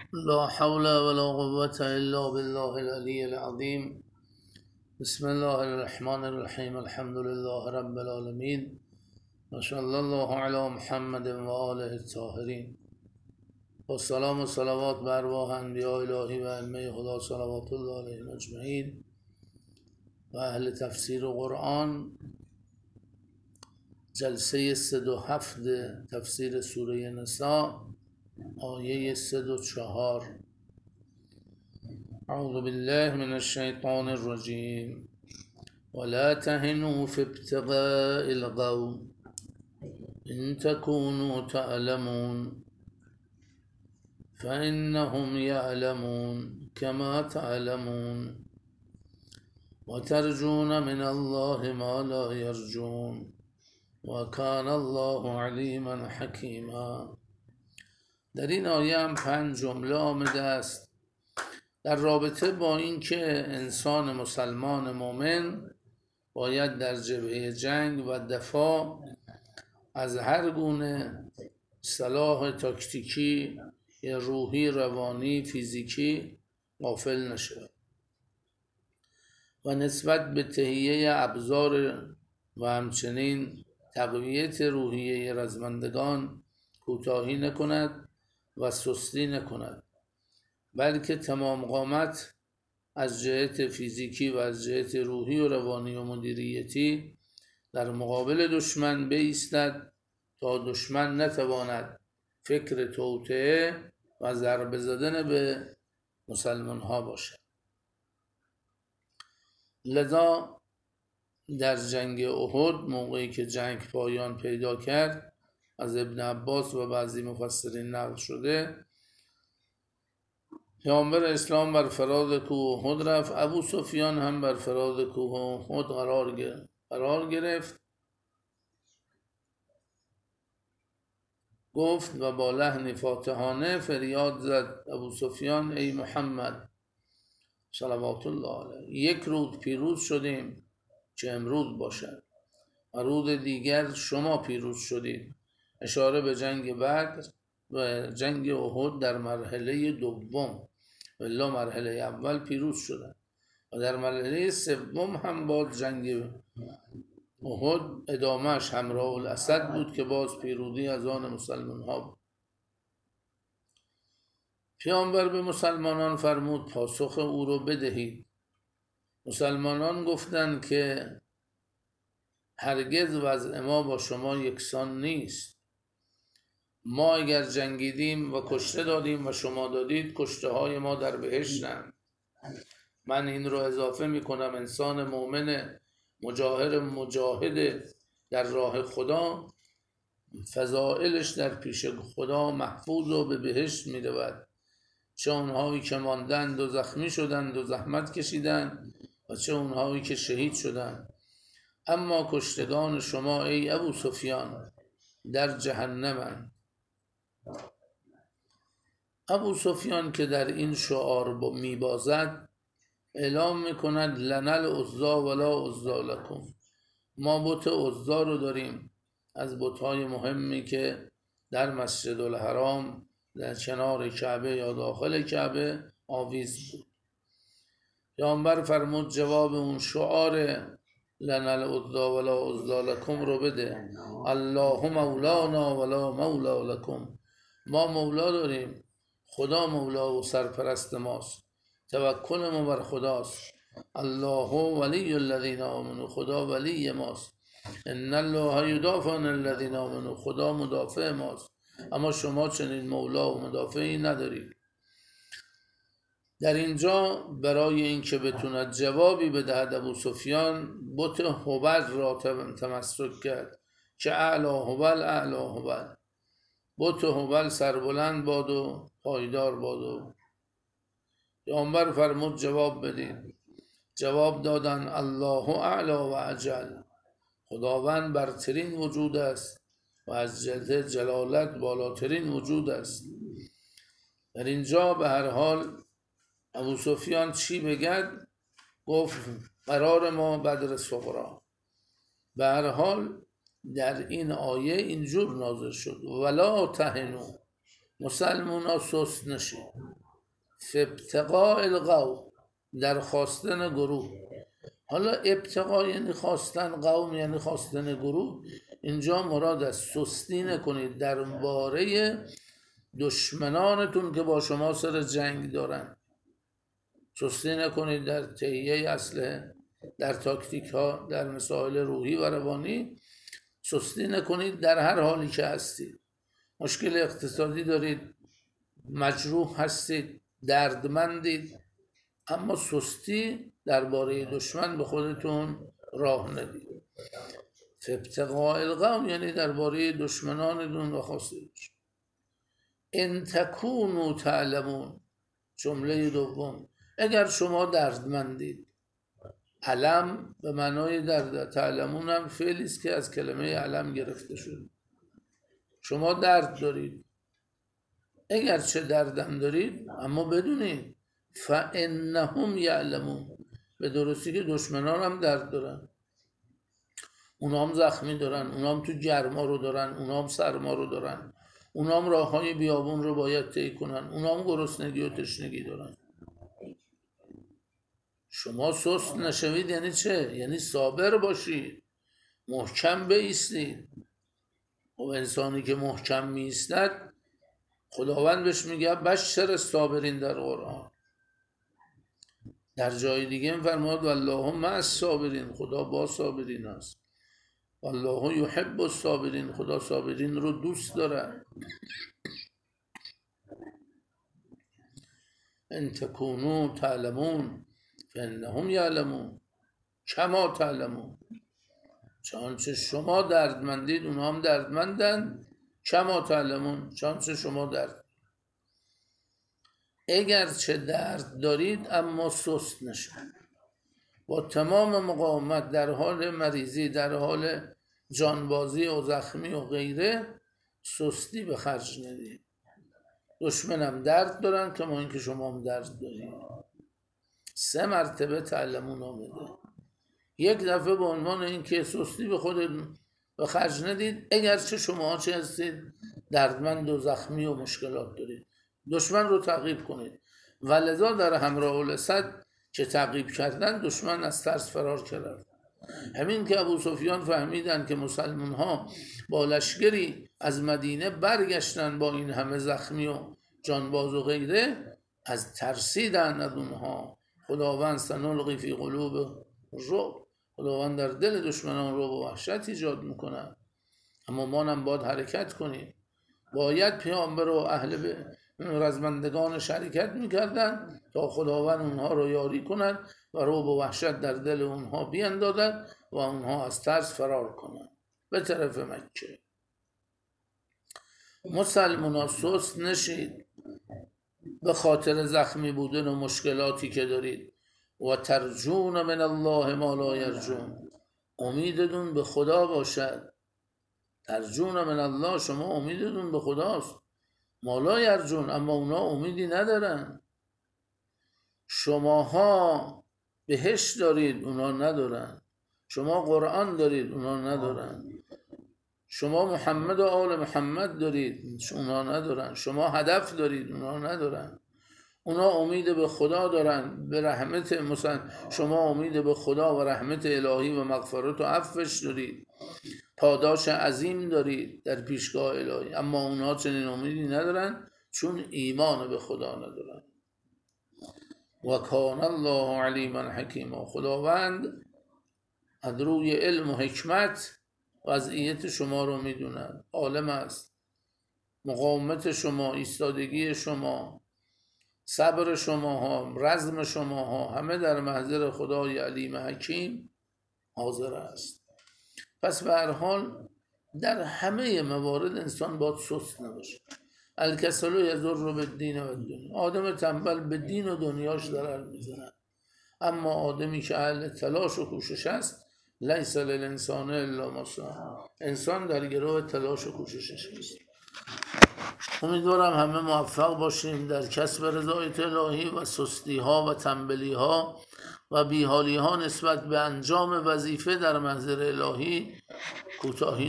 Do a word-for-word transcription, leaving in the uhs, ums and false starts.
لا حول ولا قوة إلا بالله العلي العظيم. بسم الله الرحمن الرحيم. الحمد لله رب العالمين، وصلى الله على محمد وآله الطاهرين. والسلام و صلوات بر ارواح انبیاء الهی و ائمه خدا صلوات الله علیهم اجمعین و اهل تفسیر و قرآن. جلسه صد و هفت تفسیر سوره نساء، آیه صد و چهار. اعوذ بالله من الشیطان الرجیم. ولا تهنوا في ابتغاء القوم إن تكونوا تعلمون فإنهم يعلمون كما تعلمون وترجون من الله ما لا يرجون وكان الله عليما حكيما. در این آیه هم پنج جمله آمده است در رابطه با اینکه انسان مسلمان مؤمن باید در جبهه جنگ و دفاع از هر گونه سلاح تاکتیکی یا روحی، روانی، فیزیکی غافل نشود و نسبت به تهیه ابزار و همچنین تقویت روحیه رزمندگان کوتاهی نکند و سستی نکند، بلکه تمام قامت از جهت فیزیکی و از جهت روحی و روانی و مدیریتی در مقابل دشمن بایستد تا دشمن نتواند فکر توطئه و ضربه زدن به مسلمان ها باشد. لذا در جنگ احد، موقعی که جنگ پایان پیدا کرد، از ابن عباس و بعضی مفسرین نقل شده، پیامبر اسلام بر فراز کوه احد رفت. ابو سفیان هم بر فراز کوه احد قرار گرفت قرار گرفت گفت و با لحن فاتحانه فریاد زد ابو سفیان: ای محمد صلوات الله علیه، یک روز پیروز شدیم که امروز باشد و روز دیگر شما پیروز شدید. اشاره به جنگ بدر و جنگ احد در مرحله دوم، الا مرحله اول پیروز شدند و در مرحله سوم هم باز جنگ احد ادامهش همراه الاسد بود که باز پیروزی از آن مسلمان ها بود. پیامبر به مسلمانان فرمود پاسخ او رو بدهید. مسلمانان گفتند که هرگز وضع ما با شما یکسان نیست. ما اگر جنگیدیم و کشته دادیم و شما دادید، کشته های ما در بهشتند. من این رو اضافه می کنم: انسان مؤمن مجاهر مجاهد در راه خدا، فضائلش در پیش خدا محفوظ و به بهشت می رود، چه اونهایی که ماندند و زخمی شدند و زحمت کشیدند و چه اونهایی که شهید شدند. اما کشتگان شما ای ابو سفیان در جهنمند. ابو سفیان که در این شعار می بازد اعلام می کند: لنا العزی ولا عزی لکم. ما بت عزی رو داریم از بت‌های مهمی که در مسجد الحرام در کنار کعبه یا داخل کعبه آویز بود. پیامبر فرمود جواب اون شعار لنا العزی ولا عزی لکم رو بده: الله مولانا ولا مولا لکم. ما مولا داریم، خدا مولا و سرپرست ماست، توکل ما بر خداست. الله ولی الذین آمنوا، خدا ولی ماست. ان الله یدافع عن الذین آمنوا، خدا مدافع ماست. اما شما چنین مولا و مدافعی ندارید. در اینجا برای اینکه بتوند جوابی بدهد، ابو سفیان بت هبل را تمسک کرد که اعلا هبل اعلا هبل. بت هبل سربلند باد و پایدار باد. و پیامبر فرمود جواب بدید. جواب دادن: الله اعلا و اجل. خداوند برترین وجود است و از جهت جلالت بالاترین وجود است. در اینجا به هر حال ابو سفیان چی بگد؟ گفت قرار ما بدر صغری. به هر حال در این آیه اینجور نازل شد: ولا تهنوا، مسلمان ها سست نشید. فابتغاء القوم، در خواستن گروه. حالا ابتغاء یعنی خواستن، قوم یعنی خواستن گروه. اینجا مراد از سستی نکنید درباره دشمنانتون که با شما سر جنگ دارن. سستی نکنید در تهیه اسلحه، در تاکتیک ها، در مسائل روحی و روانی. سستی نکنید در هر حالی که هستید. مشکل اقتصادی دارید، مجروح هستید، دردمندید، اما سستی درباره دشمن به خودتون راه ندید. فابتغاء القوم یعنی درباره دشمنانتون و خواستید. ان تکونوا تعلمون، جمله دوم، اگر شما دردمندید. علم به معنای درد، تعلمون هم فعلی است که از کلمه علم گرفته شده. شما درد دارید، اگر چه دردم دارید، اما بدونید فانهم یعلمون، به درستی که دشمنان هم درد دارن، اونا هم زخمی دارن، اونا هم تو گرما رو دارن، اونا هم سرما رو دارن، اونا هم راه های بیابون رو باید طی کنن، اونا هم گرسنگی و تشنگی دارن. شما سست نشوید یعنی چه؟ یعنی صابر باشید، محکم بایستید. و انسانی که محکم می ایستد خداوند بهش میگه بشر الصابرین در قرآن. در جای دیگه فرمود والله مع الصابرین، خدا با صابرین است. والله یحب الصابرین، خدا صابرین رو دوست داره. ان تکونوا تعلمون فانهم یعلمون کما تعلمون، چنانچه شما دردمندید اونها هم دردمندند. کما تعلمون، چنانچه شما درد. اگر چه درد دارید اما سست نشید، با تمام مقاومت در حال مریضی، در حال جانبازی و زخمی و غیره، سستی به خرج ندید. دشمنم درد دارن که ما اینکه شما هم درد دارید. سه مرتبه تعلمون آمده. یک دفعه به عنوان اینکه سستی به خودتون به خرج ندید، اگرچه شما چه هستید دردمند و زخمی و مشکلات دارید. دشمن رو تعقیب کنید. ولذا در همراه الاسد که تعقیب کردن، دشمن از ترس فرار کرد. همین که ابو سفیان فهمیدن که مسلمان ها با لشکری از مدینه برگشتن با این همه زخمی و جانباز و غیره، از ترسیدن از اونها. خداوند سنلقی فی قلوب رعب، خداوند در دل دشمنان رو و وحشت ایجاد میکنن. اما ما هم باید حرکت کنیم. باید پیامبر و اهل رزمندگان حرکت میکردن تا خداوند اونها رو یاری کنن و رعب و وحشت در دل اونها بیندازن و اونها از ترس فرار کنن به طرف مکه. مسلمونا سست نشید به خاطر زخمی بودن و مشکلاتی که دارید. و ترجون من الله ما لا یرجون، امیدتون به خدا باشد. ترجون من الله، شما امیدتون به خداست. ما لا یرجون، اما اونا امیدی ندارن. شماها بهشت دارید، اونا ندارن. شما قرآن دارید، اونا ندارن. شما محمد و آل محمد دارید، اونا ندارن. شما هدف دارید، اونا ندارن. اونا امید به خدا دارن، به رحمت. مثلا شما امید به خدا و رحمت الهی و مغفرت و عفوش دارید، پاداش عظیم دارید در پیشگاه الهی. اما اونا چنین امیدی ندارن چون ایمان به خدا ندارن. و کان الله علیما حکیما، خداوند از روی علم و حکمت وضعیت شما رو میدونن، عالم است. مقاومت شما، ایستادگی شما، صبر شما ها، رزم شما ها، همه در محضر خدای علیم حکیم حاضر است. پس به هر حال در همه موارد انسان باید سست نباشه. الکسل یضر بالدین و الدنیا، آدم تنبل به دین و دنیاش ضرر میزنه. اما آدمی که اهل تلاش و کوشش است، لیس للانسان الا ما سعی، انسان در گروه تلاش و کوششش است. امیدوارم همه موفق باشیم در کسب رضایت الهی و سستی ها و تنبلی ها و بیحالی ها نسبت به انجام وظیفه در منظر الهی کوتاهی